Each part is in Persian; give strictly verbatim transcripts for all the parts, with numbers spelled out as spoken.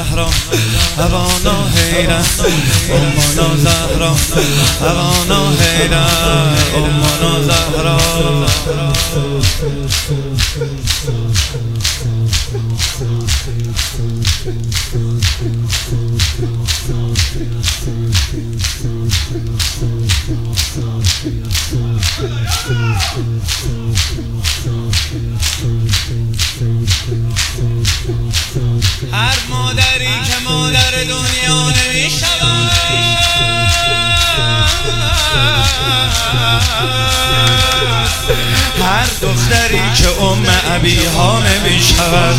زهرا هوانا حیدر امانا زهرا هوانا حیدر امانا زهرا هر مادری که مادر دنیا نمیشود، هر دختری که ام ابیها نمیشود،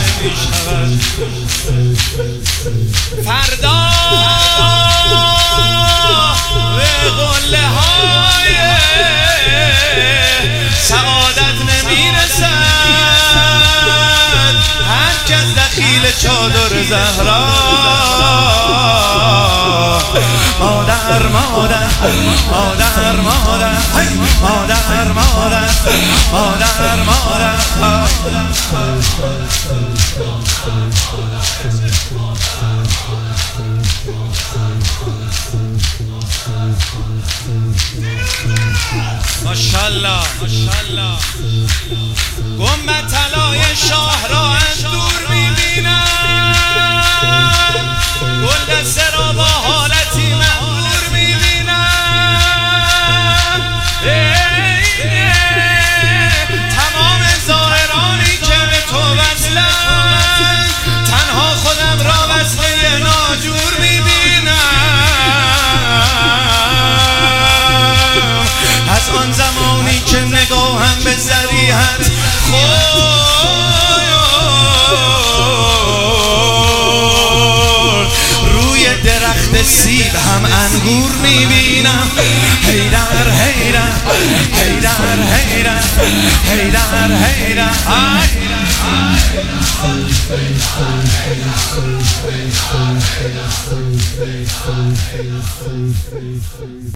فردا به قله های سعادت نمیرسد هر کس دخیل چادر زهرا. مادر مادر مادر مادر مادر مادر مادر مادر ماشاءالله ماشاءالله. گنبد طلای شاه را از دور میبینم، گلدسته را با حالتی مغرور میبینم. تمام ظاهرانی که به تو وصلند، تنها خودم را وصله ناجور میبینم. از آن زمانی که نگاهم به ذریحت خورد، روی درخت سیب هم انگور میبینم. حیدر حیدر حیدر حیدر حیدر حیدر